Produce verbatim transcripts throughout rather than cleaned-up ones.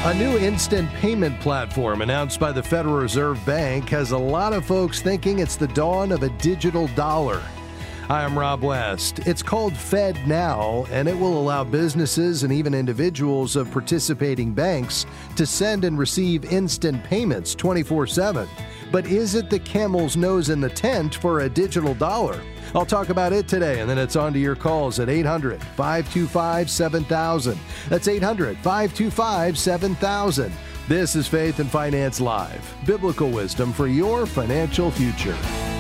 A new instant payment platform announced by the Federal Reserve Bank has a lot of folks thinking it's the dawn of a digital dollar. Hi, I'm Rob West. It's called FedNow, and it will allow businesses and even individuals of participating banks to send and receive instant payments twenty-four seven. But is it the camel's nose in the tent for a digital dollar? I'll talk about it today, and then it's on to your calls at eight hundred, five two five, seven thousand. That's eight hundred, five two five, seven thousand. This is Faith and Finance Live, biblical wisdom for your financial future.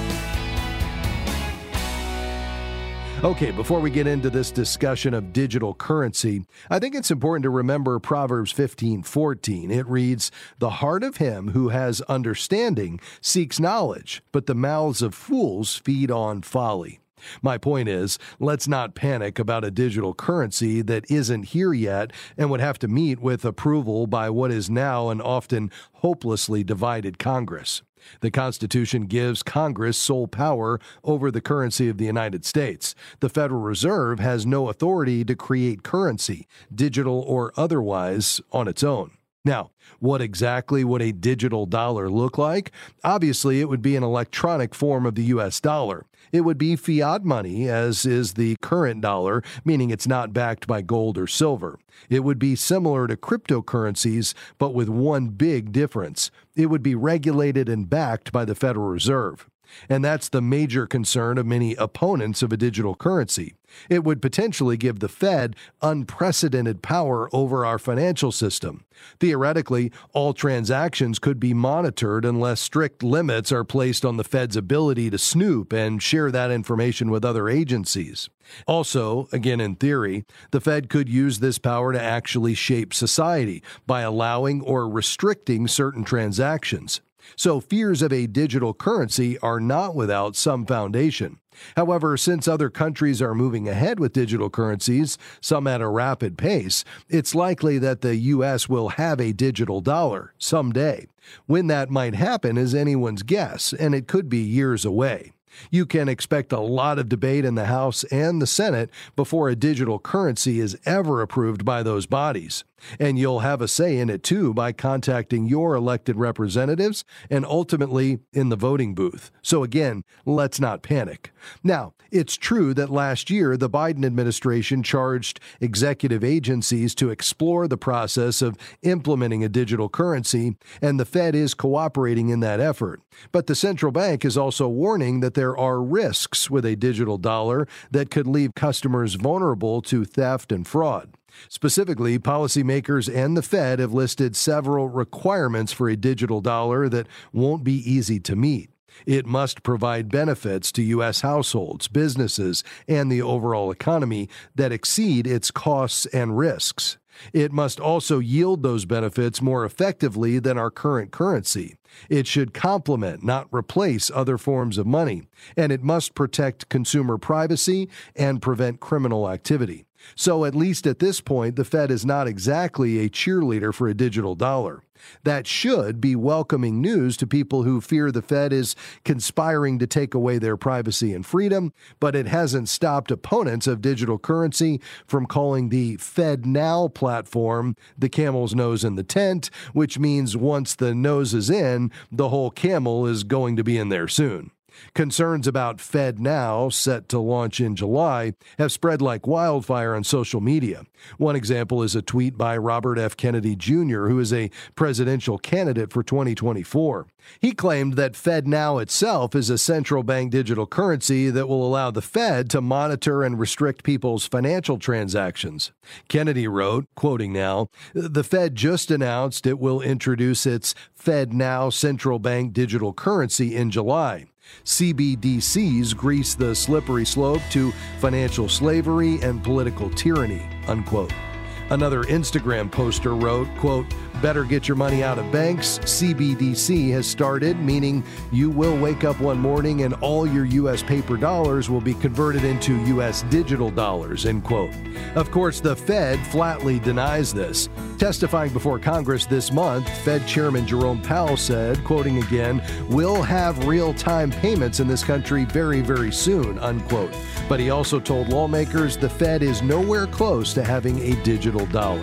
Okay, before we get into this discussion of digital currency, I think it's important to remember Proverbs fifteen fourteen. It reads, "The heart of him who has understanding seeks knowledge, but the mouths of fools feed on folly." My point is, let's not panic about a digital currency that isn't here yet and would have to meet with approval by what is now an often hopelessly divided Congress. The Constitution gives Congress sole power over the currency of the United States. The Federal Reserve has no authority to create currency, digital or otherwise, on its own. Now, what exactly would a digital dollar look like? Obviously, it would be an electronic form of the U S dollar. It would be fiat money, as is the current dollar, meaning it's not backed by gold or silver. It would be similar to cryptocurrencies, but with one big difference. It would be regulated and backed by the Federal Reserve. And that's the major concern of many opponents of a digital currency. It would potentially give the Fed unprecedented power over our financial system. Theoretically, all transactions could be monitored unless strict limits are placed on the Fed's ability to snoop and share that information with other agencies. Also, again in theory, the Fed could use this power to actually shape society by allowing or restricting certain transactions. So fears of a digital currency are not without some foundation. However, since other countries are moving ahead with digital currencies, some at a rapid pace, it's likely that the U S will have a digital dollar someday. When that might happen is anyone's guess, and it could be years away. You can expect a lot of debate in the House and the Senate before a digital currency is ever approved by those bodies. And you'll have a say in it too by contacting your elected representatives and ultimately in the voting booth. So again, let's not panic. Now, it's true that last year the Biden administration charged executive agencies to explore the process of implementing a digital currency, and the Fed is cooperating in that effort. But the central bank is also warning that there are risks with a digital dollar that could leave customers vulnerable to theft and fraud. Specifically, policymakers and the Fed have listed several requirements for a digital dollar that won't be easy to meet. It must provide benefits to U S households, businesses, and the overall economy that exceed its costs and risks. It must also yield those benefits more effectively than our current currency. It should complement, not replace, other forms of money. And it must protect consumer privacy and prevent criminal activity. So at least at this point, the Fed is not exactly a cheerleader for a digital dollar. That should be welcoming news to people who fear the Fed is conspiring to take away their privacy and freedom, but it hasn't stopped opponents of digital currency from calling the FedNow platform the camel's nose in the tent, which means once the nose is in, the whole camel is going to be in there soon. Concerns about FedNow, set to launch in July, have spread like wildfire on social media. One example is a tweet by Robert F. Kennedy Junior, who is a presidential candidate for twenty twenty-four. He claimed that FedNow itself is a central bank digital currency that will allow the Fed to monitor and restrict people's financial transactions. Kennedy wrote, quoting now, "The Fed just announced it will introduce its FedNow central bank digital currency in July. C B D Cs grease the slippery slope to financial slavery and political tyranny," unquote. Another Instagram poster wrote, quote, "Better get your money out of banks. C B D C has started, meaning you will wake up one morning and all your U S paper dollars will be converted into U S digital dollars," end quote. Of course, the Fed flatly denies this. Testifying before Congress this month, Fed Chairman Jerome Powell said, quoting again, "We'll have real-time payments in this country very, very soon," unquote. But he also told lawmakers the Fed is nowhere close to having a digital dollar.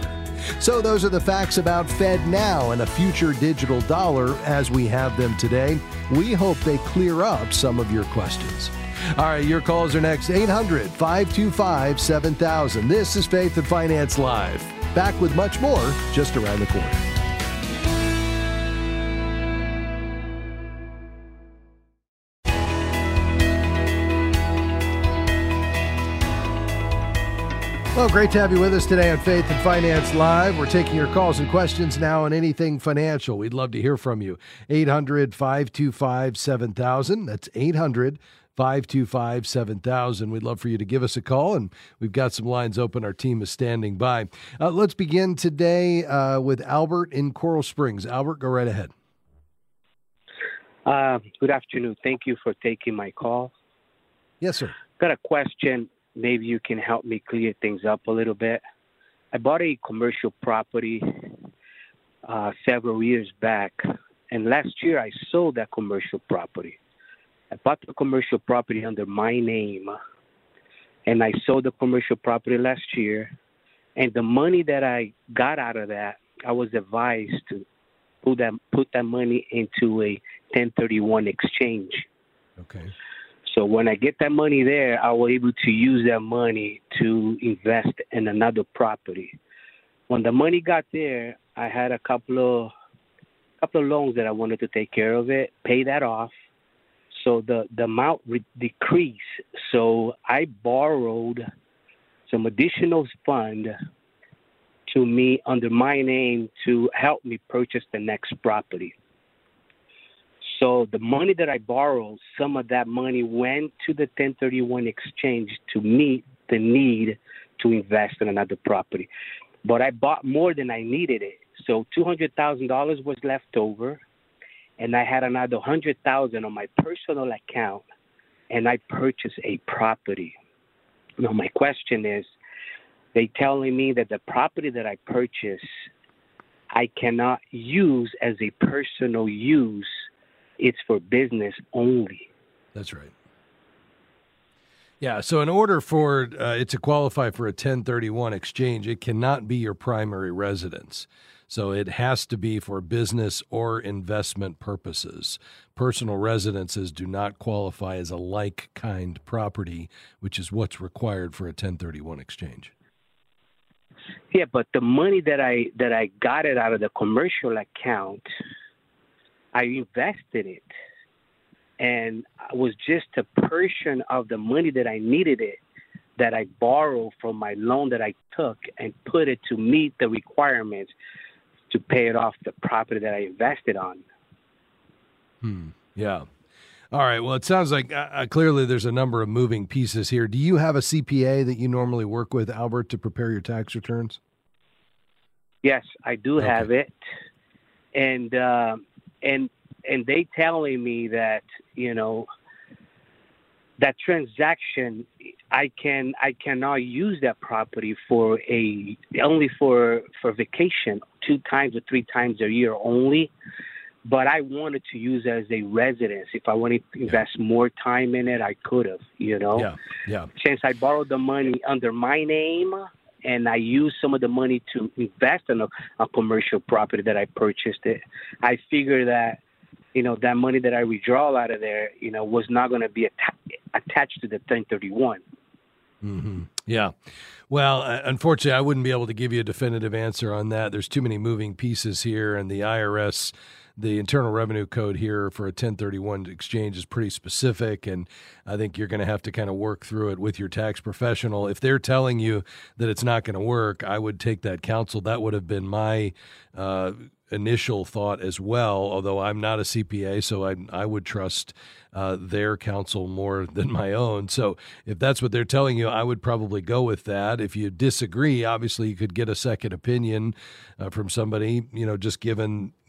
So those are the facts about FedNow and a future digital dollar as we have them today. We hope they clear up some of your questions. All right, your calls are next. eight hundred, five two five, seven thousand. This is Faith and Finance Live. Back with much more just around the corner. Well, great to have you with us today on Faith and Finance Live. We're taking your calls and questions now on anything financial. We'd love to hear from you. eight hundred, five two five, seven thousand. That's eight hundred, five two five, seven thousand. We'd love for you to give us a call, and we've got some lines open. Our team is standing by. Uh, let's begin today uh, with Albert in Coral Springs. Albert, go right ahead. Uh, good afternoon. Thank you for taking my call. Yes, sir. Got a question. Maybe you can help me clear things up a little bit. I bought a commercial property uh, several years back, and last year I sold that commercial property. I bought the commercial property under my name, and I sold the commercial property last year, and the money that I got out of that, I was advised to put that, put that money into a ten thirty-one exchange. Okay. So when I get that money there, I was able to use that money to invest in another property. When the money got there, I had a couple of couple of loans that I wanted to take care of it, pay that off. So the, the amount re- decreased. So I borrowed some additional fund to me under my name to help me purchase the next property. So the money that I borrowed, some of that money went to the ten thirty-one exchange to meet the need to invest in another property. But I bought more than I needed it. So two hundred thousand dollars was left over, and I had another one hundred thousand dollars on my personal account, and I purchased a property. Now, my question is, they telling me that the property that I purchased, I cannot use as a personal use. It's for business only. That's right. Yeah, so in order for uh, it to qualify for a ten thirty-one exchange, it cannot be your primary residence. So it has to be for business or investment purposes. Personal residences do not qualify as a like-kind property, which is what's required for a ten thirty-one exchange. Yeah, but the money that I that I got it out of the commercial account, I invested it, and it was just a portion of the money that I needed it that I borrowed from my loan that I took and put it to meet the requirements to pay it off the property that I invested on. Hmm. Yeah. All right. Well, it sounds like uh, clearly there's a number of moving pieces here. Do you have a C P A that you normally work with, Albert, to prepare your tax returns? Yes, I do Okay. have it. And, uh, and, and they telling me that, you know, that transaction, I can, I cannot use that property for a, only for, for vacation two times or three times a year only. But I wanted to use it as a residence. If I wanted to invest yeah. more time in it, I could have, you know. Yeah, yeah. Since I borrowed the money under my name and I used some of the money to invest in a, a commercial property that I purchased it, I figured that, you know, that money that I withdraw out of there, you know, was not going to be atta- attached to the ten thirty-one. Mm-hmm. Yeah. Well, uh, unfortunately, I wouldn't be able to give you a definitive answer on that. There's too many moving pieces here, and the I R S, the Internal Revenue Code here for a ten thirty-one exchange is pretty specific, and I think you're going to have to kind of work through it with your tax professional. If they're telling you that it's not going to work, I would take that counsel. That would have been my uh, initial thought as well, although I'm not a C P A, so I, I would trust uh, their counsel more than my own. So if that's what they're telling you, I would probably go with that. If you disagree, obviously you could get a second opinion uh, from somebody, you know, just given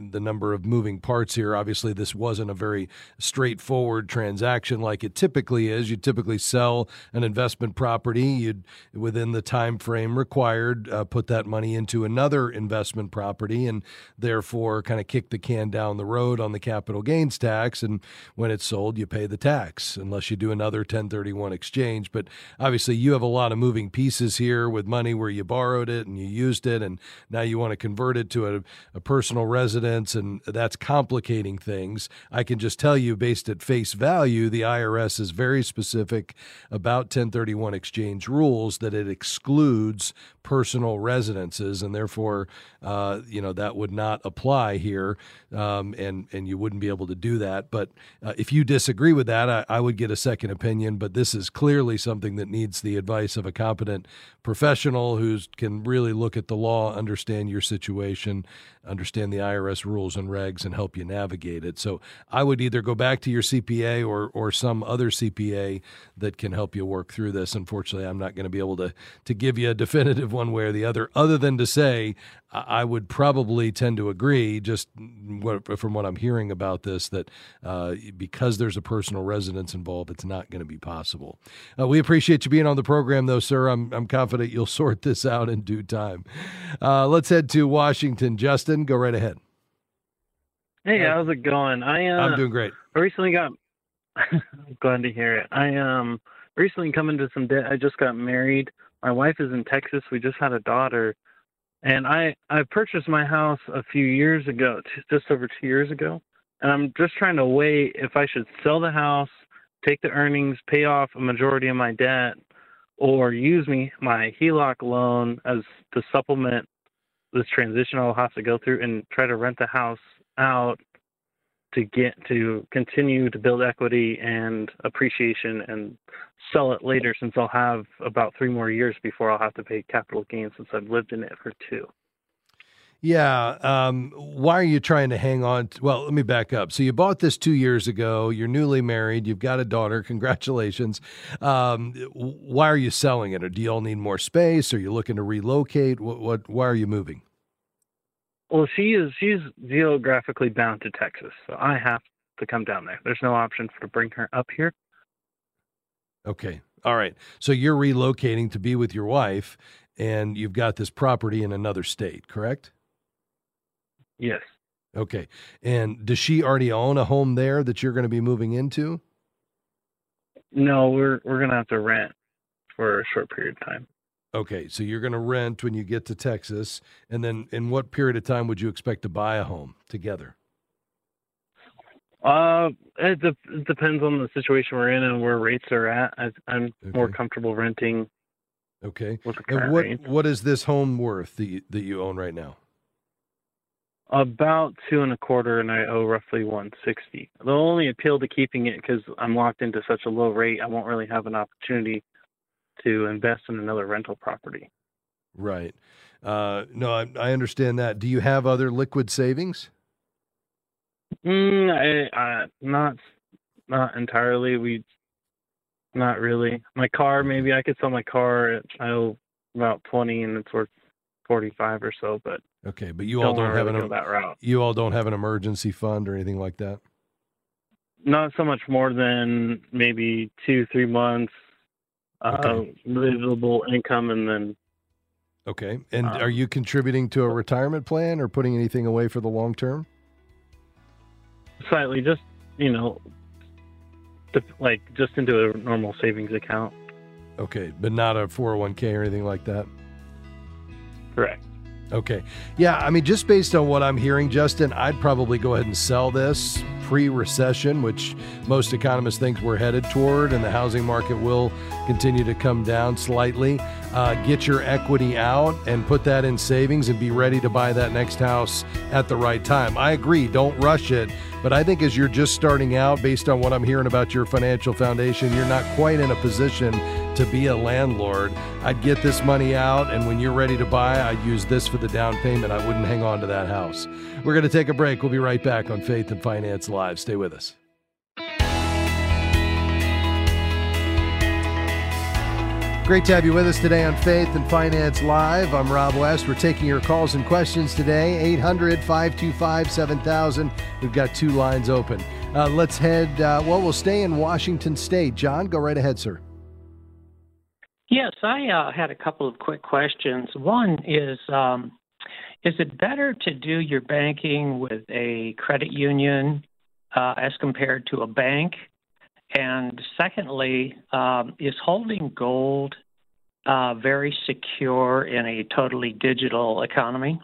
the number of moving parts here. Obviously, this wasn't a very straightforward transaction like it typically is. You typically sell an investment property. You'd, within the time frame required, uh, put that money into another investment property and therefore kind of kick the can down the road on the capital gains tax. And when it's sold, you pay the tax unless you do another ten thirty-one exchange. But obviously, you have a lot of moving pieces here with money where you borrowed it and you used it, and now you want to convert it to a, a personal residence, and that's complicating things. I can just tell you, based at face value, the I R S is very specific about ten thirty-one exchange rules, that it excludes personal residences, and therefore, uh, you know, that would not apply here, um, and and you wouldn't be able to do that. But uh, if you disagree with that, I, I would get a second opinion. But this is clearly something that needs the advice of a competent professional who can really look at the law, understand your situation, understand the I R S rules and regs, and help you navigate it. So I would either go back to your C P A or or some other C P A that can help you work through this. Unfortunately, I'm not going to be able to to give you a definitive one way or the other, other than to say I would probably tend to agree, just what, from what I'm hearing about this, that uh, because there's a personal residence involved, it's not going to be possible. Uh, we appreciate you being on the program, though, sir. I'm I'm confident you'll sort this out in due time. Uh, let's head to Washington. Justin, go right ahead. Hey, how's it going? I uh, I'm doing great. I recently got. I'm glad to hear it. I um recently come into some debt. I just got married. My wife is in Texas. We just had a daughter, and I I purchased my house a few years ago, just over two years ago, and I'm just trying to weigh if I should sell the house, take the earnings, pay off a majority of my debt, or use me my H E L O C loan as to supplement this transition I'll have to go through, and try to rent the house out to get to continue to build equity and appreciation and sell it later, since I'll have about three more years before I'll have to pay capital gains, since I've lived in it for two. Yeah. Um, why are you trying to hang on? To, well, let me back up. So you bought this two years ago. You're newly married. You've got a daughter. Congratulations. Um, why are you selling it? Or do you all need more space? Are you looking to relocate? What, what, why are you moving? Well, she is, she's geographically bound to Texas, so I have to come down there. There's no option for to bring her up here. Okay. All right. So you're relocating to be with your wife, and you've got this property in another state, correct? Yes. Okay. And does she already own a home there that you're going to be moving into? No, we're we're going to have to rent for a short period of time. Okay. So you're going to rent when you get to Texas. And then in what period of time would you expect to buy a home together? Uh, it, de- it depends on the situation we're in and where rates are at. I, I'm Okay. more comfortable renting. Okay. With the And current what, rates. what is this home worth that you, that you own right now? About two and a quarter, and I owe roughly one sixty. The only appeal to keeping it, because I'm locked into such a low rate, I won't really have an opportunity to invest in another rental property. Right. Uh, no, I, I understand that. Do you have other liquid savings? Mm, I, I, not, not entirely. We, not really. My car, maybe I could sell my car. I owe about twenty, and it's worth forty-five or so. But okay, but you all don't wanna have really an go that route. you all don't have an emergency fund or anything like that. Not so much more than maybe two, three months Okay. uh, livable income, and then Okay. And Um, are you contributing to a retirement plan or putting anything away for the long term? slightly, just you know, to, like just into a normal savings account. Okay, but not a four oh one k or anything like that? Correct. Okay. Yeah, I mean, just based on what I'm hearing, Justin, I'd probably go ahead and sell this pre-recession, which most economists think we're headed toward, and the housing market will continue to come down slightly. Uh, get your equity out and put that in savings and be ready to buy that next house at the right time. I agree, don't rush it, but I think as you're just starting out, based on what I'm hearing about your financial foundation, you're not quite in a position to be a landlord. I'd get this money out, and when you're ready to buy, I'd use this for the down payment. I wouldn't hang on to that house. We're going to take a break. We'll be right back on Faith and Finance Live. Stay with us. Great to have you with us today on Faith and Finance Live. I'm Rob West. We're taking your calls and questions today, eight hundred, five two five, seven thousand. We've got two lines open. Uh, let's head, uh, well, we'll stay in Washington State. John, go right ahead, sir. Yes, I uh, had a couple of quick questions. One is, um, is it better to do your banking with a credit union uh, as compared to a bank? And secondly, um, is holding gold uh, very secure in a totally digital economy?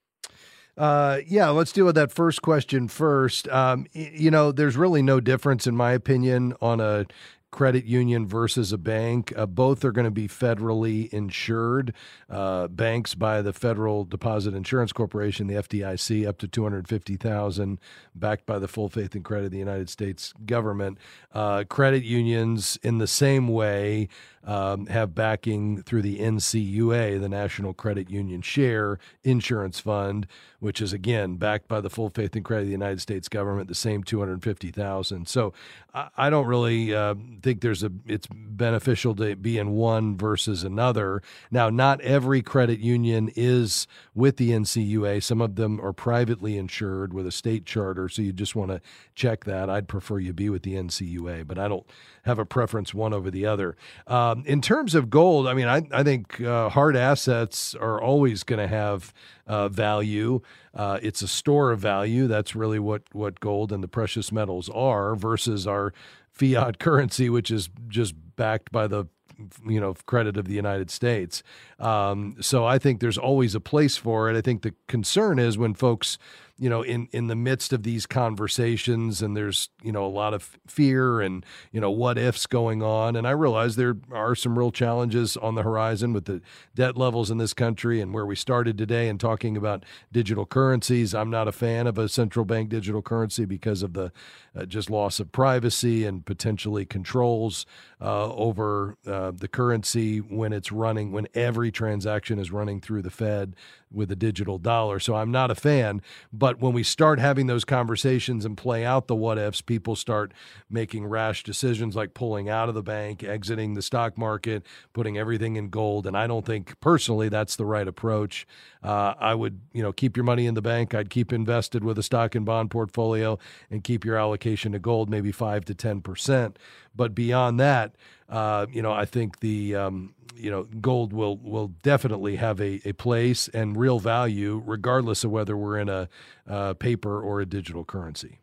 Uh, yeah, let's deal with that first question first. Um, you know, there's really no difference, in my opinion, on a credit union versus a bank. Uh, both are going to be federally insured. Uh, banks by the Federal Deposit Insurance Corporation, the F D I C, up to two hundred fifty thousand dollars, backed by the full faith and credit of the United States government. Uh, credit unions, in the same way, um, have backing through the N C U A, the National Credit Union Share Insurance Fund, which is, again, backed by the full faith and credit of the United States government, the same two hundred fifty thousand dollars. So I, I don't really uh, think there's a it's beneficial to be in one versus another. Now, not every credit union is with the N C U A. Some of them are privately insured with a state charter, so you just want to check that. I'd prefer you be with the N C U A, but I don't have a preference one over the other. Um, in terms of gold, I mean, I, I think uh, hard assets are always going to have uh, value. Uh, it's a store of value. That's really what, what gold and the precious metals are versus our fiat currency, which is just backed by the you know, credit of the United States. Um, so I think there's always a place for it. I think the concern is when folks, you know, in, in the midst of these conversations and there's, you know, a lot of fear and, you know, what ifs going on. And I realize there are some real challenges on the horizon with the debt levels in this country and where we started today and talking about digital currencies. I'm not a fan of a central bank digital currency because of the uh, just loss of privacy and potentially controls uh, over uh, the currency when it's running, when every transaction is running through the Fed with a digital dollar. So I'm not a fan. But when we start having those conversations and play out the what ifs, people start making rash decisions like pulling out of the bank, exiting the stock market, putting everything in gold. And I don't think personally that's the right approach. Uh, I would, you know, keep your money in the bank. I'd keep invested with a stock and bond portfolio and keep your allocation to gold, maybe five to ten percent. But beyond that, uh, you know, I think the, um, you know, gold will will definitely have a, a place and real value, regardless of whether we're in a uh, paper or a digital currency.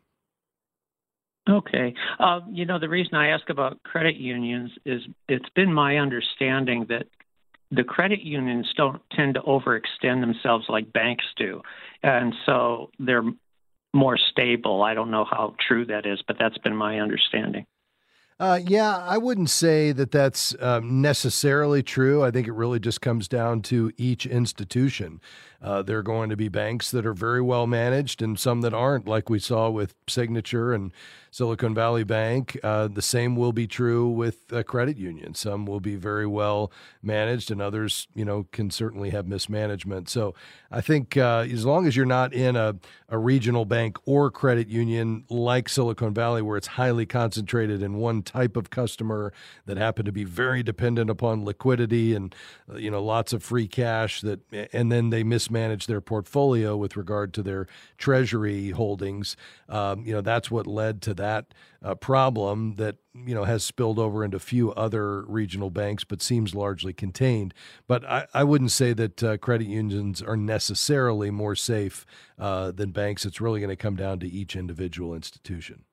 Okay. Uh, you know, the reason I ask about credit unions is it's been my understanding that the credit unions don't tend to overextend themselves like banks do. And so they're more stable. I don't know how true that is, but that's been my understanding. Uh, yeah, I wouldn't say that that's um, necessarily true. I think it really just comes down to each institution. Uh, there are going to be banks that are very well managed and some that aren't, like we saw with Signature and Silicon Valley Bank. Uh, the same will be true with a credit union. Some will be very well managed and others, you know, can certainly have mismanagement. So I think uh, as long as you're not in a, a regional bank or credit union like Silicon Valley, where it's highly concentrated in one type of customer that happen to be very dependent upon liquidity and, uh, you know, lots of free cash that, and then they mismanage their portfolio with regard to their treasury holdings. Um, you know, that's what led to that uh, problem that, you know, has spilled over into a few other regional banks, but seems largely contained. But I, I wouldn't say that uh, credit unions are necessarily more safe uh, than banks. It's really going to come down to each individual institution.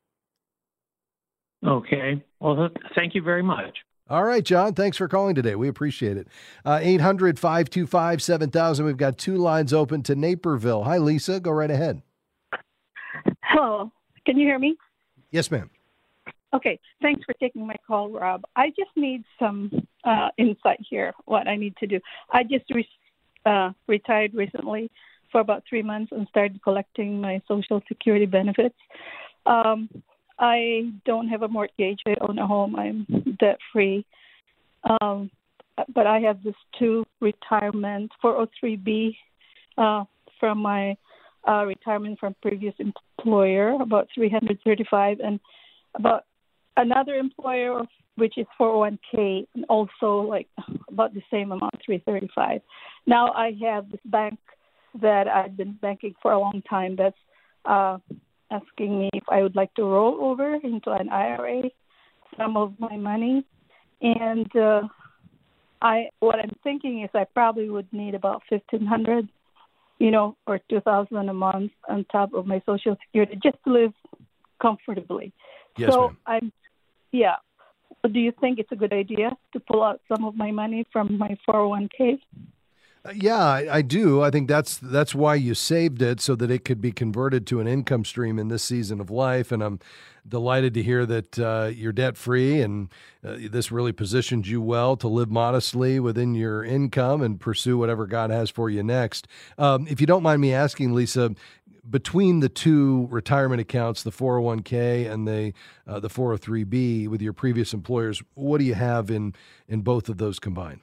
Okay. Well, thank you very much. All right, John, thanks for calling today. We appreciate it. Uh, eight hundred, five two five, seven thousand. We've got two lines open to Naperville. Hi, Lisa. Go right ahead. Hello. Can you hear me? Yes, ma'am. Okay. Thanks for taking my call, Rob. I just need some uh, insight here, what I need to do. I just re- uh, retired recently for about three months and started collecting my Social Security benefits. Um I don't have a mortgage. I own a home. I'm debt-free. Um, but I have this two retirement, four oh three B, uh, from my uh, retirement from previous employer, about three hundred thirty-five, and about another employer, which is four oh one K, and also like about the same amount, three thirty-five. Now I have this bank that I've been banking for a long time that's uh, asking me if I would like to roll over into an I R A some of my money. And uh, I, what I'm thinking is I probably would need about fifteen hundred, you know, or two thousand a month on top of my Social Security just to live comfortably. Yes, so ma'am. I'm, yeah. Do you think it's a good idea to pull out some of my money from my four oh one k? Uh, yeah, I, I do. I think that's that's why you saved it, so that it could be converted to an income stream in this season of life. And I'm delighted to hear that uh, you're debt-free, and uh, this really positions you well to live modestly within your income and pursue whatever God has for you next. Um, if you don't mind me asking, Lisa, between the two retirement accounts, the four oh one k and the uh, the four oh three b with your previous employers, what do you have in, in both of those combined?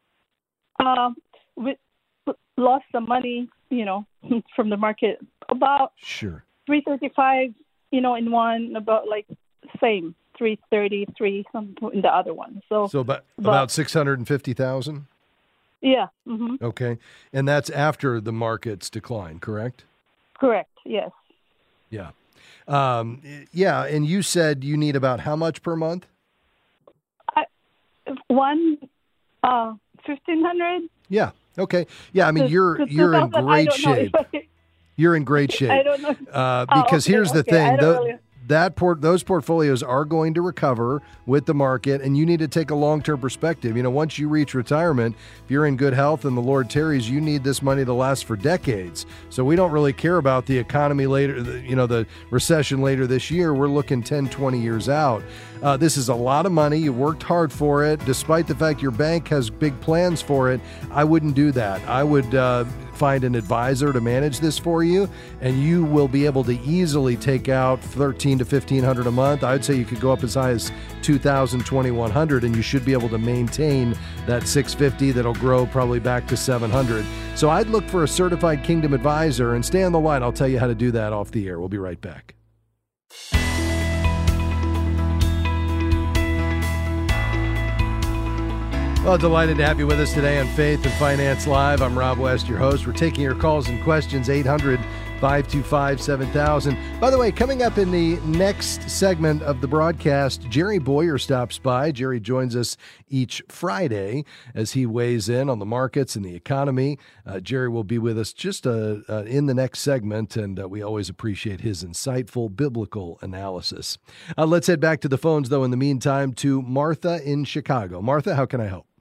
Um, we lost some money, you know, from the market. About Sure. three thirty-five, you know, in one, about like same three thirty-three something in the other one. So, So about but, about six hundred fifty thousand. Yeah. Mm-hmm. Okay, and that's after the market's decline, correct? Correct. Yes. Yeah. Um, yeah, and you said you need about how much per month? I, one, uh, fifteen hundred. Yeah. Okay. Yeah, I mean, To- you're to you're in two thousand, I great don't know shape. if I- You're in great shape. I don't know. Uh, Oh, because okay, here's the okay. I thing: don't tho- really- that port, those portfolios are going to recover with the market, and you need to take a long-term perspective. You know, once you reach retirement, if you're in good health and the Lord tarries, you need this money to last for decades. So we don't really care about the economy later, the- you know, the recession later this year. We're looking ten, twenty years out. Uh, this is a lot of money. You worked hard for it. Despite the fact your bank has big plans for it, I wouldn't do that. I would uh, find an advisor to manage this for you, and you will be able to easily take out thirteen to fifteen hundred a month. I'd say you could go up as high as two thousand, twenty-one hundred, and you should be able to maintain that six fifty that'll grow probably back to seven hundred. So I'd look for a certified Kingdom advisor, and stay on the line. I'll tell you how to do that off the air. We'll be right back. Well, delighted to have you with us today on Faith and Finance Live. I'm Rob West, your host. We're taking your calls and questions, eight hundred, five two five, seven thousand. By the way, coming up in the next segment of the broadcast, Jerry Boyer stops by. Jerry joins us each Friday as he weighs in on the markets and the economy. Uh, Jerry will be with us just uh, uh, in the next segment, and uh, we always appreciate his insightful biblical analysis. Uh, let's head back to the phones, though, in the meantime, to Martha in Chicago. Martha, how can I help?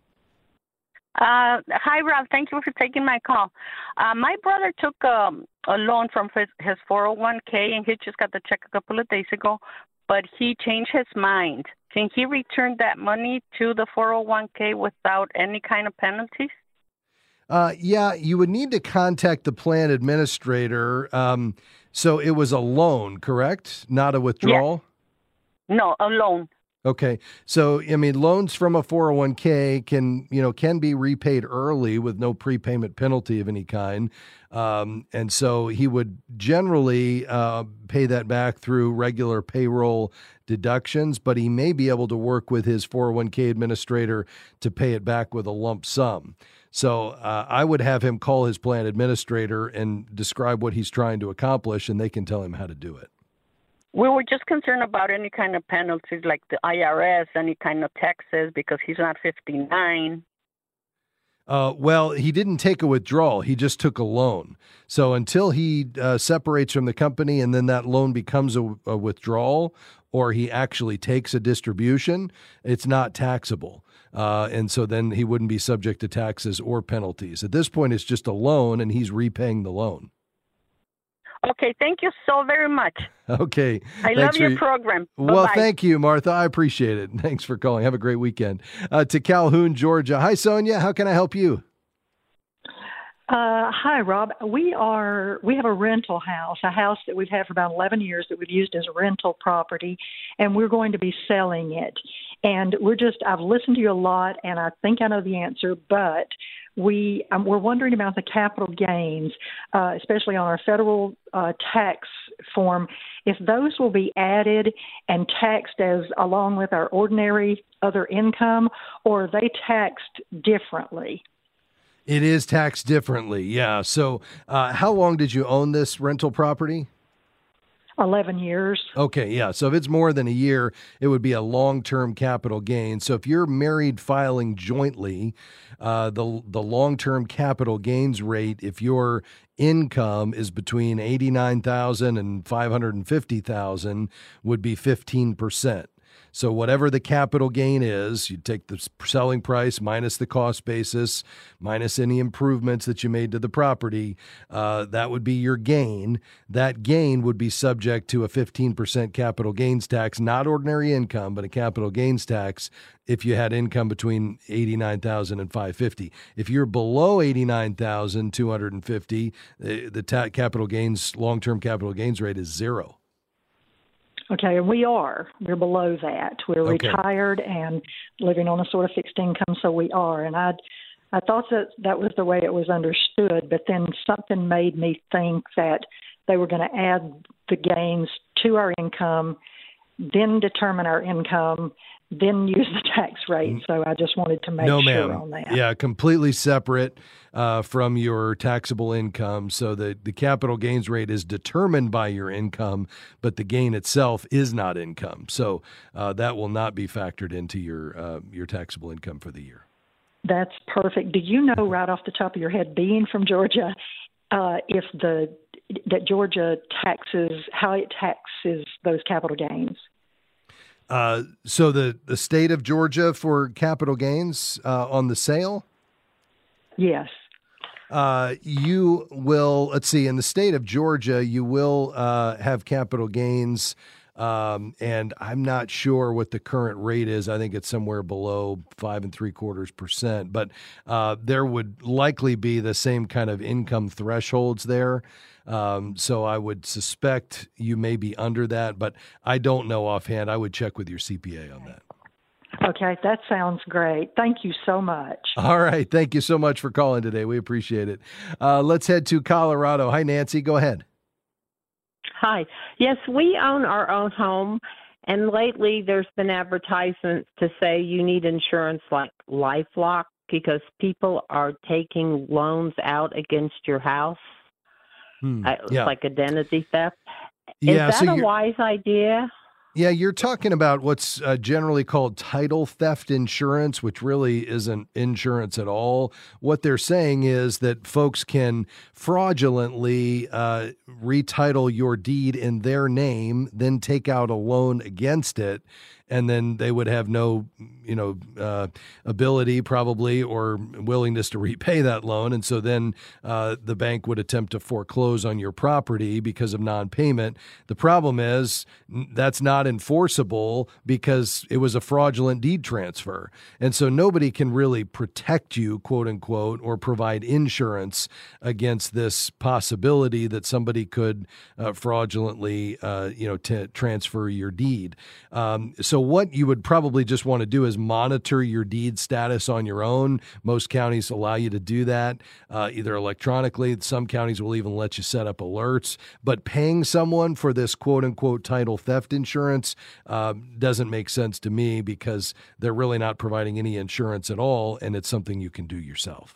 Uh, hi, Rob. Thank you for taking my call. Uh, my brother took um, a loan from his, his four oh one k, and he just got the check a couple of days ago, but he changed his mind. Can he return that money to the four oh one k without any kind of penalties? Uh, yeah, you would need to contact the plan administrator. Um, so it was a loan, correct? Not a withdrawal? Yeah. No, a loan. Okay. So, I mean, loans from a four oh one k can, you know, can be repaid early with no prepayment penalty of any kind. Um, and so he would generally uh, pay that back through regular payroll deductions, but he may be able to work with his four oh one k administrator to pay it back with a lump sum. So uh, I would have him call his plan administrator and describe what he's trying to accomplish, and they can tell him how to do it. We were just concerned about any kind of penalties like the I R S, any kind of taxes, because he's not fifty-nine. Uh, well, he didn't take a withdrawal. He just took a loan. So until he uh, separates from the company and then that loan becomes a, a withdrawal, or he actually takes a distribution, it's not taxable. Uh, and so then he wouldn't be subject to taxes or penalties. At this point, it's just a loan, and he's repaying the loan. Okay, thank you so very much. Okay. I love your program. Bye-bye. Well, thank you, Martha. I appreciate it. Thanks for calling. Have a great weekend. Uh, to Calhoun, Georgia. Hi, Sonia. How can I help you? Uh, hi, Rob. We are we have a rental house, a house that we've had for about eleven years that we've used as a rental property, and we're going to be selling it. And we're just, I've listened to you a lot, and I think I know the answer, but we um, we're wondering about the capital gains, uh, especially on our federal uh, tax form, if those will be added and taxed as along with our ordinary other income, or are they taxed differently? It is taxed differently, yeah. So uh, how long did you own this rental property? eleven years. Okay, yeah. So if it's more than a year, it would be a long-term capital gain. So if you're married filing jointly, uh, the the long-term capital gains rate, if your income is between eighty-nine thousand dollars and five hundred fifty thousand dollars, would be fifteen percent. So whatever the capital gain is, you take the selling price minus the cost basis, minus any improvements that you made to the property, uh, that would be your gain. That gain would be subject to a fifteen percent capital gains tax, not ordinary income, but a capital gains tax if you had income between eighty-nine thousand dollars and five hundred fifty thousand dollars. If you're below eighty-nine thousand two hundred fifty dollars, the ta- capital gains, long-term capital gains rate is zero. Okay, and we are. We're below that. We're Okay. retired and living on a sort of fixed income, so we are. And I, I thought that that was the way it was understood, but then something made me think that they were going to add the gains to our income, then determine our income, then use the tax rate. So I just wanted to make no, sure ma'am. on that. Yeah, completely separate uh, from your taxable income. So the, the capital gains rate is determined by your income, but the gain itself is not income. So uh, that will not be factored into your uh, your taxable income for the year. That's perfect. Do you know right off the top of your head, being from Georgia, uh, if the that Georgia taxes, how it taxes those capital gains? Uh, so the, the state of Georgia for capital gains uh, on the sale? Yes. Uh, you will, let's see, in the state of Georgia, you will uh, have capital gains, um, and I'm not sure what the current rate is. I think it's somewhere below five and three quarters percent, but uh, there would likely be the same kind of income thresholds there. Um, so I would suspect you may be under that, but I don't know offhand. I would check with your C P A on that. Okay, that sounds great. Thank you so much. All right. Thank you so much for calling today. We appreciate it. Uh, let's head to Colorado. Hi, Nancy. Go ahead. Hi. Yes, we own our own home, and lately there's been advertisements to say you need insurance like LifeLock because people are taking loans out against your house. Hmm. Uh, It's Yeah. like identity theft. Yeah, Is so that a you're- wise idea? Yeah, you're talking about what's uh, generally called title theft insurance, which really isn't insurance at all. What they're saying is that folks can fraudulently uh, retitle your deed in their name, then take out a loan against it, and then they would have no, you know, uh, ability probably or willingness to repay that loan. And so then uh, the bank would attempt to foreclose on your property because of non-payment. The problem is that's not enforceable because it was a fraudulent deed transfer. And so nobody can really protect you, quote unquote, or provide insurance against this possibility that somebody could uh, fraudulently, uh, you know, t- transfer your deed. Um, so what you would probably just want to do is monitor your deed status on your own. Most counties allow you to do that, uh, either electronically. Some counties will even let you set up alerts. But paying someone for this quote unquote title theft insurance uh, doesn't make sense to me because they're really not providing any insurance at all, and it's something you can do yourself.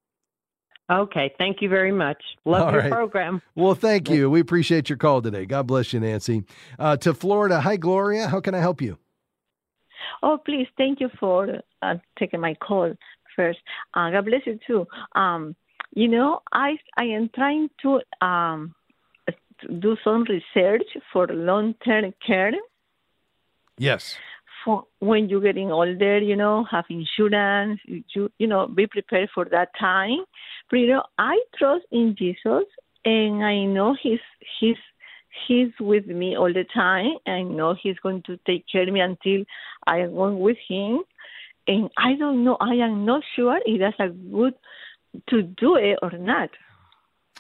Okay, thank you very much. Love All your right. program. Well, thank you. We appreciate your call today. God bless you, Nancy. Uh, to Florida. Hi, Gloria. How can I help you? Oh, please, thank you for uh, taking my call first. Uh, God bless you too. Um, you know, I I am trying to um, do some research for long-term care. Yes. For when you're getting older, you know, have insurance, you you know, be prepared for that time. But you know, I trust in Jesus, and I know He's He's He's with me all the time. I know He's going to take care of me until I am going with Him. And I don't know, I am not sure if that's a good to do it or not.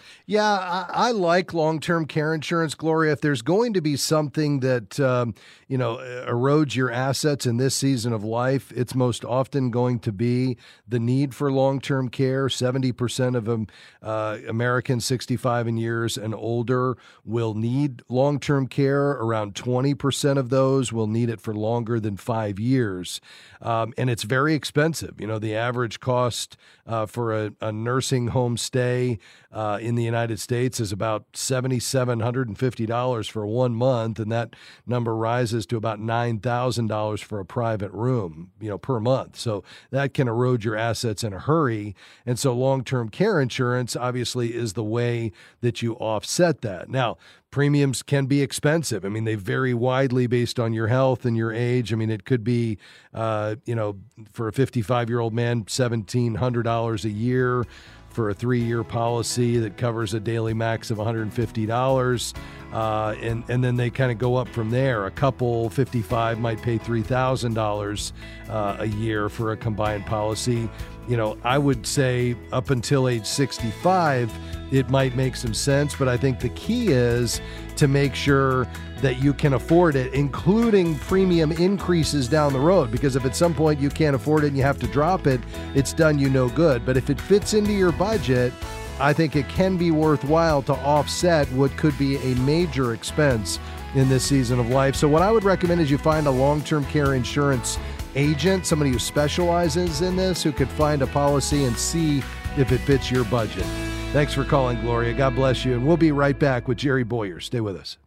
Yeah, I, I like long-term care insurance, Gloria. If there's going to be something that, um, you know, erodes your assets in this season of life, it's most often going to be the need for long-term care. seventy percent of um, uh, Americans sixty-five and years and older will need long-term care. Around twenty percent of those will need it for longer than five years. Um, and it's very expensive. You know, the average cost uh, for a, a nursing home stay uh, in the United States is about seven thousand seven hundred fifty dollars for one month, and that number rises to about nine thousand dollars for a private room, you know, per month. So that can erode your assets in a hurry. And so long-term care insurance obviously is the way that you offset that. Now, premiums can be expensive. I mean, they vary widely based on your health and your age. I mean, it could be, uh, you know, for a fifty-five-year-old man, seventeen hundred dollars a year for a three-year policy that covers a daily max of one hundred fifty dollars. Uh, and, and then they kind of go up from there. A couple fifty-five might pay three thousand dollars uh, a year for a combined policy. You know, I would say up until age sixty-five, it might make some sense, but I think the key is to make sure that you can afford it, including premium increases down the road, because if at some point you can't afford it and you have to drop it, it's done you no good. But if it fits into your budget, I think it can be worthwhile to offset what could be a major expense in this season of life. So what I would recommend is you find a long-term care insurance agent, somebody who specializes in this, who could find a policy and see if it fits your budget. Thanks for calling, Gloria. God bless you. And we'll be right back with Jerry Boyer. Stay with us.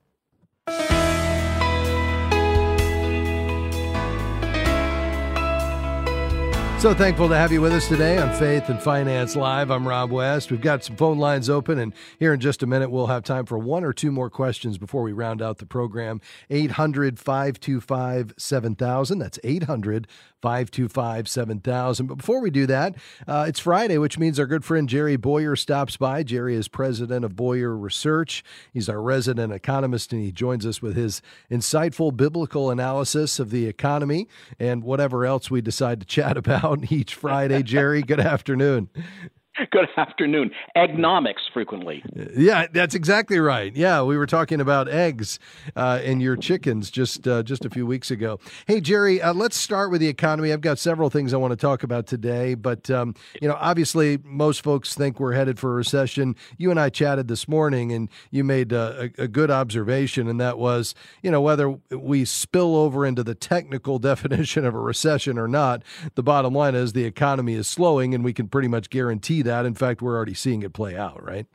So thankful to have you with us today on Faith and Finance Live. I'm Rob West. We've got some phone lines open, and here in just a minute, we'll have time for one or two more questions before we round out the program. eight hundred, five two five, seven thousand. That's eight hundred, five two five, seven thousand. But before we do that, uh, it's Friday, which means our good friend Jerry Boyer stops by. Jerry is president of Boyer Research. He's our resident economist, and he joins us with his insightful biblical analysis of the economy and whatever else we decide to chat about each Friday. Jerry, good afternoon. Good afternoon. Eggnomics frequently. Yeah, that's exactly right. Yeah, we were talking about eggs uh, and your chickens just uh, just a few weeks ago. Hey, Jerry, uh, let's start with the economy. I've got several things I want to talk about today, but um, you know, obviously, most folks think we're headed for a recession. You and I chatted this morning, and you made uh, a, a good observation, and that was, you know, whether we spill over into the technical definition of a recession or not, the bottom line is the economy is slowing, and we can pretty much guarantee that. In fact, we're already seeing it play out, right?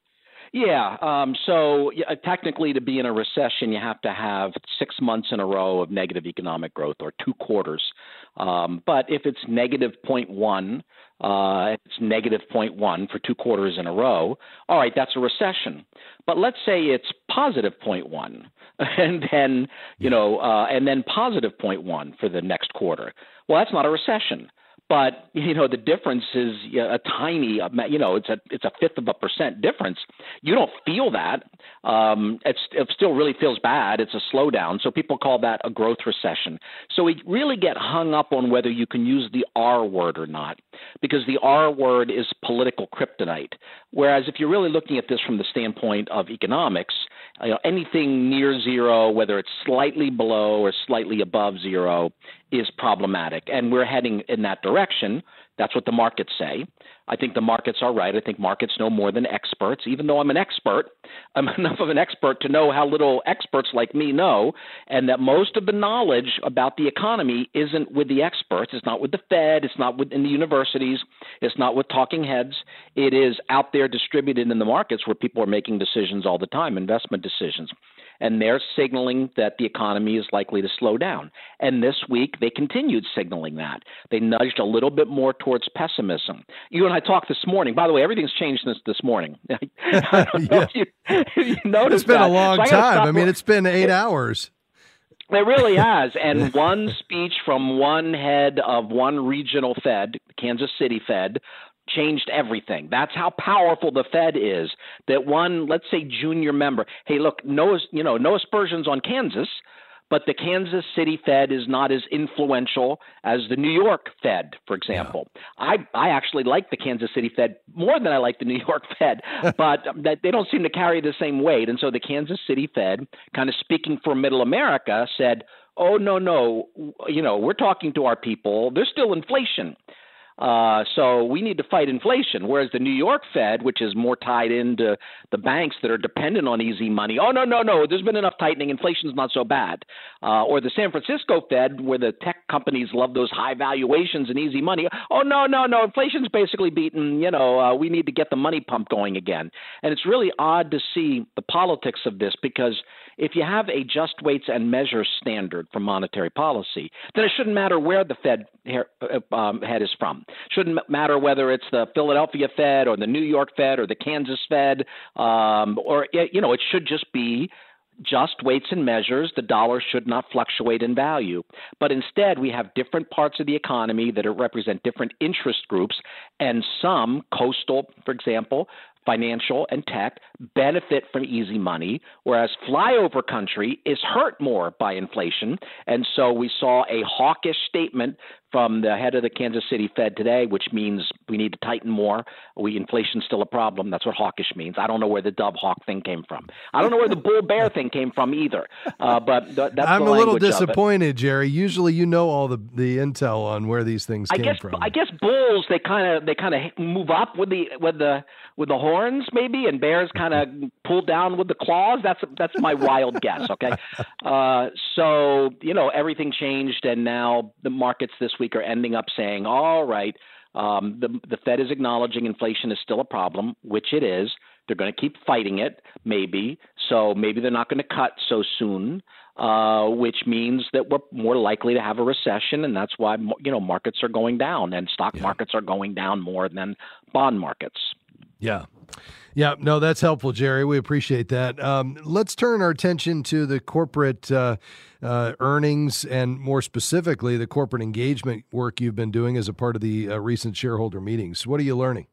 Yeah. Um, so yeah, technically, to be in a recession, you have to have six months in a row of negative economic growth, or two quarters. Um, but if it's negative zero point one, uh, it's negative zero point one for two quarters in a row, all right, that's a recession. But let's say it's positive zero point one, and then you know, uh, and then positive zero point one for the next quarter. Well, that's not a recession. But, you know, the difference is a tiny, you know, it's a it's a fifth of a percent difference. You don't feel that. Um, it's, it still really feels bad. It's a slowdown. So people call that a growth recession. So we really get hung up on whether you can use the R word or not, because the R word is political kryptonite. Whereas if you're really looking at this from the standpoint of economics, you know, anything near zero, whether it's slightly below or slightly above zero, is problematic. And we're heading in that direction. That's what the markets say. I think the markets are right. I think markets know more than experts. Even though I'm an expert, I'm enough of an expert to know how little experts like me know, and that most of the knowledge about the economy isn't with the experts. It's not with the Fed. It's not within the universities. It's not with talking heads. It is out there distributed in the markets where people are making decisions all the time, investment decisions. And they're signaling that the economy is likely to slow down. And this week, they continued signaling that. They nudged a little bit more towards pessimism. You and I talked this morning. By the way, everything's changed since this morning. I don't know if you, if you noticed It's been that. a long so I time. I mean, it's been eight hours. It really has. And one speech from one head of one regional Fed, Kansas City Fed, changed everything. That's how powerful the Fed is. That one, let's say, junior member. Hey, look, no, you know, no aspersions on Kansas, but the Kansas City Fed is not as influential as the New York Fed, for example. Yeah. I, I actually like the Kansas City Fed more than I like the New York Fed, but that they don't seem to carry the same weight. And so the Kansas City Fed, kind of speaking for Middle America, said, oh, no, no, you know, we're talking to our people. There's still inflation. Uh, so we need to fight inflation, whereas the New York Fed, which is more tied into the banks that are dependent on easy money, oh, no, no, no, there's been enough tightening. Inflation's not so bad. Uh, or the San Francisco Fed, where the tech companies love those high valuations and easy money. Oh, no, no, no, inflation's basically beaten. You know, uh, we need to get the money pump going again. And it's really odd to see the politics of this, because if you have a just weights and measures standard for monetary policy, then it shouldn't matter where the Fed um, head is from. Shouldn't matter whether it's the Philadelphia Fed or the New York Fed or the Kansas Fed, um, or, you know, it should just be just weights and measures. The dollar should not fluctuate in value. But instead, we have different parts of the economy that represent different interest groups, and some, coastal, for example, financial and tech, benefit from easy money, whereas flyover country is hurt more by inflation. And so we saw a hawkish statement from the head of the Kansas City Fed today, which means we need to tighten more. We inflation's still a problem. That's what hawkish means. I don't know where the dove hawk thing came from. I don't know where the bull bear thing came from either. Uh, but th- that's I'm the a little language disappointed, Jerry. Usually, you know all the, the intel on where these things I came guess, from. I guess bulls they kind of they kind of move up with the with the with the horns maybe, and bears kind of pull down with the claws. That's that's my wild guess. Okay, uh, so you know everything changed, and now the markets this week are ending up saying, saying, all right, um, the, the Fed is acknowledging inflation is still a problem, which it is. They're going to keep fighting it, maybe. So maybe they're not going to cut so soon, uh, which means that we're more likely to have a recession, and that's why, you know, markets are going down, and stock yeah. markets are going down more than bond markets. Yeah. Yeah, no, that's helpful, Jerry. We appreciate that. Um, let's turn our attention to the corporate uh, uh, earnings, and more specifically, the corporate engagement work you've been doing as a part of the uh, recent shareholder meetings. What are you learning?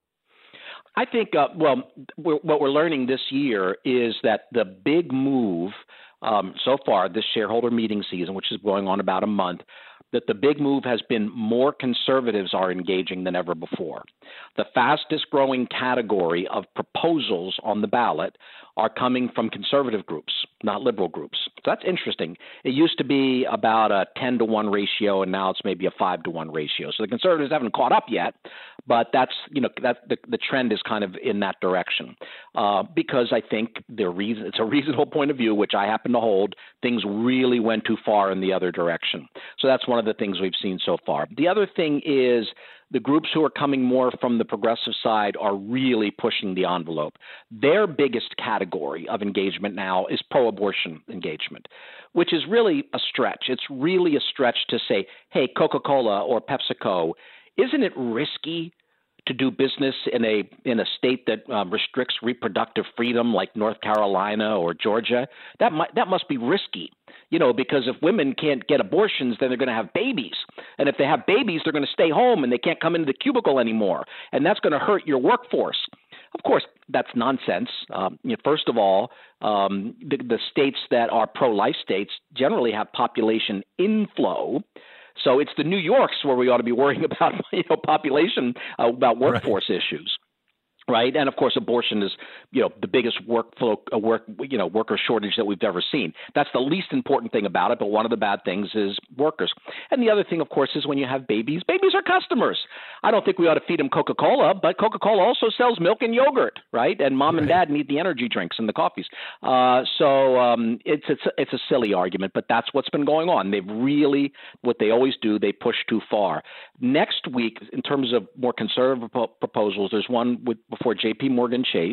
I think, uh, well, we're, what we're learning this year is that the big move um, so far this shareholder meeting season, which is going on about a month, that the big move has been more conservatives are engaging than ever before. The fastest growing category of proposals on the ballot are coming from conservative groups, not liberal groups. So that's interesting. It used to be about a ten to one ratio, and now it's maybe a five to one ratio. So the conservatives haven't caught up yet, but that's, you know, that the, the trend is kind of in that direction. Uh, because I think the reason it's a reasonable point of view, which I happen to hold, things really went too far in the other direction. So that's one of the things we've seen so far. The other thing is the groups who are coming more from the progressive side are really pushing the envelope. Their biggest category of engagement now is pro-abortion engagement, which is really a stretch. It's really a stretch to say, hey, Coca-Cola or PepsiCo, isn't it risky to do business in a in a state that um, restricts reproductive freedom like North Carolina or Georgia? That might that must be risky, you know, because if women can't get abortions, then they're going to have babies. And if they have babies, they're going to stay home and they can't come into the cubicle anymore. And that's going to hurt your workforce. Of course, that's nonsense. Um, you know, first of all, um, the, the states that are pro-life states generally have population inflow. So it's the New Yorks where we ought to be worrying about, you know, population, uh, about workforce right. issues. Right. And of course, abortion is, you know, the biggest workflow, uh, work, you know, worker shortage that we've ever seen. That's the least important thing about it. But one of the bad things is workers. And the other thing, of course, is when you have babies, babies are customers. I don't think we ought to feed them Coca-Cola, but Coca-Cola also sells milk and yogurt. Right. And mom right. and dad need the energy drinks and the coffees. Uh, so um, it's, it's, it's a silly argument, but that's what's been going on. They've really, what they always do, they push too far. Next week, in terms of more conservative proposals, there's one with for J P Morgan Chase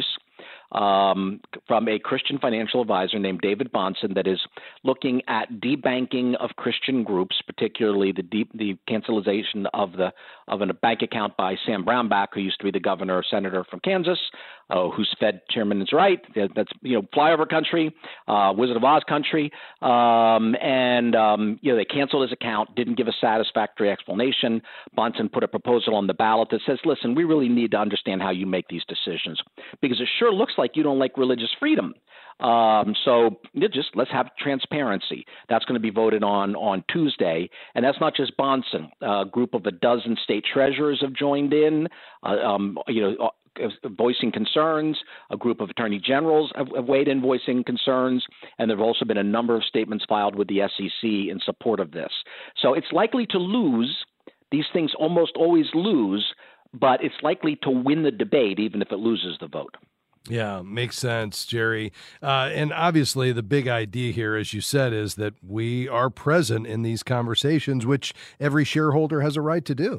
um, from a Christian financial advisor named David Bahnsen that is looking at debanking of Christian groups, particularly the deep, the cancellation of the of a bank account by Sam Brownback, who used to be the governor or senator from Kansas, uh, whose Fed chairman is right. That's, you know, flyover country, uh, Wizard of Oz country, um, and um, you know, they canceled his account, didn't give a satisfactory explanation. Bahnsen put a proposal on the ballot that says, listen, we really need to understand how you make these decisions, because it sure looks like you don't like religious freedom. Um, so just let's have transparency. That's going to be voted on on Tuesday. And that's not just Bahnsen. A group of a dozen state treasurers have joined in, uh, um, you know, voicing concerns. A group of attorney generals have, have weighed in voicing concerns. And there have also been a number of statements filed with the S E C in support of this. So it's likely to lose. These things almost always lose, but it's likely to win the debate even if it loses the vote. Yeah, makes sense, Jerry. Uh, and obviously the big idea here, as you said, is that we are present in these conversations, which every shareholder has a right to do.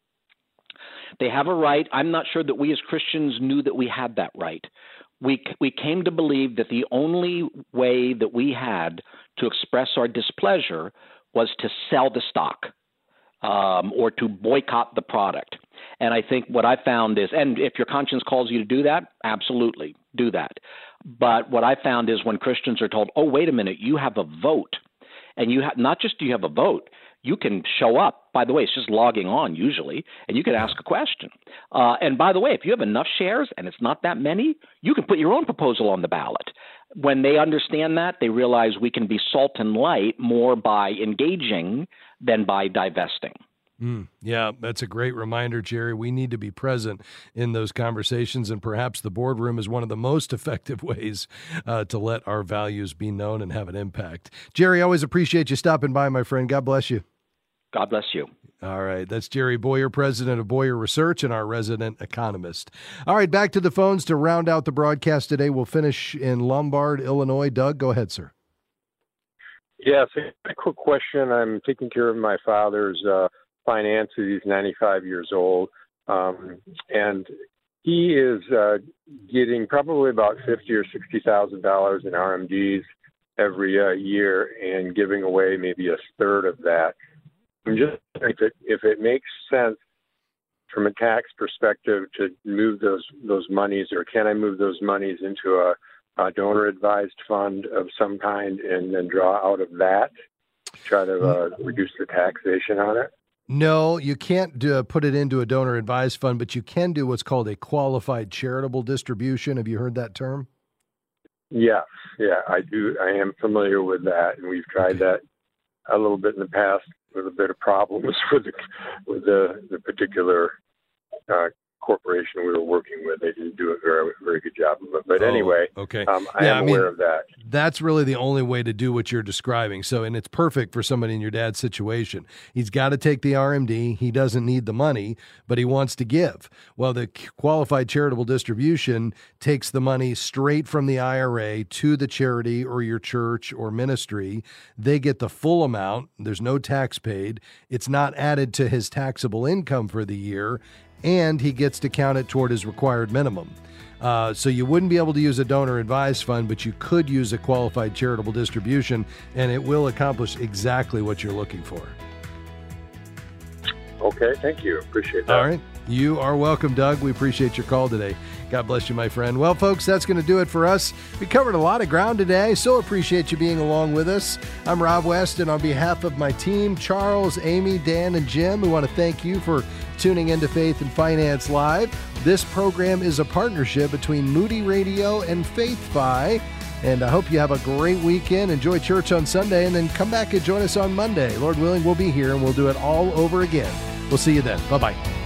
They have a right. I'm not sure that we as Christians knew that we had that right. We we came to believe that the only way that we had to express our displeasure was to sell the stock um, or to boycott the product. And I think what I found is, and if your conscience calls you to do that, absolutely do that. But what I found is when Christians are told, oh, wait a minute, you have a vote. And you have not just do you have a vote, you can show up. By the way, it's just logging on usually, and you can ask a question. Uh, and by the way, if you have enough shares and it's not that many, you can put your own proposal on the ballot. When they understand that, they realize we can be salt and light more by engaging than by divesting. Mm, yeah, that's a great reminder, Jerry. We need to be present in those conversations, and perhaps the boardroom is one of the most effective ways uh, to let our values be known and have an impact. Jerry, always appreciate you stopping by, my friend. God bless you. God bless you. All right. That's Jerry Bowyer, president of Bowyer Research and our resident economist. All right. Back to the phones to round out the broadcast today. We'll finish in Lombard, Illinois. Doug, go ahead, sir. Yes. A quick question. I'm taking care of my father's uh, finances. He's ninety-five years old. Um, and he is uh, getting probably about fifty or sixty thousand dollars in R M Ds every uh, year and giving away maybe a third of that. I'm just if it if it makes sense from a tax perspective to move those those monies, or can I move those monies into a, a donor advised fund of some kind and then draw out of that, try to uh, reduce the taxation on it? No, you can't do, put it into a donor advised fund, but you can do what's called a qualified charitable distribution. Have you heard that term? Yes, yeah, I do. I am familiar with that, and we've tried that a little bit in the past with a bit of problems with the, with the, the particular uh, corporation we were working with. They didn't do a very, very good job of it. But oh, anyway, okay. um, I yeah, am I mean, aware of that. That's really the only way to do what you're describing. So, and it's perfect for somebody in your dad's situation. He's got to take the R M D. He doesn't need the money, but he wants to give. Well, the qualified charitable distribution takes the money straight from the I R A to the charity or your church or ministry. They get the full amount. There's no tax paid. It's not added to his taxable income for the year, and he gets to count it toward his required minimum. Uh, so you wouldn't be able to use a donor advised fund, but you could use a qualified charitable distribution, and it will accomplish exactly what you're looking for. Okay, thank you. Appreciate that. All right. You are welcome, Doug. We appreciate your call today. God bless you, my friend. Well, folks, that's going to do it for us. We covered a lot of ground today. So appreciate you being along with us. I'm Rob West, and on behalf of my team, Charles, Amy, Dan, and Jim, we want to thank you for tuning into Faith and Finance Live. This program is a partnership between Moody Radio and FaithFi. And I hope you have a great weekend. Enjoy church on Sunday, and then come back and join us on Monday. Lord willing, we'll be here, and we'll do it all over again. We'll see you then. Bye-bye.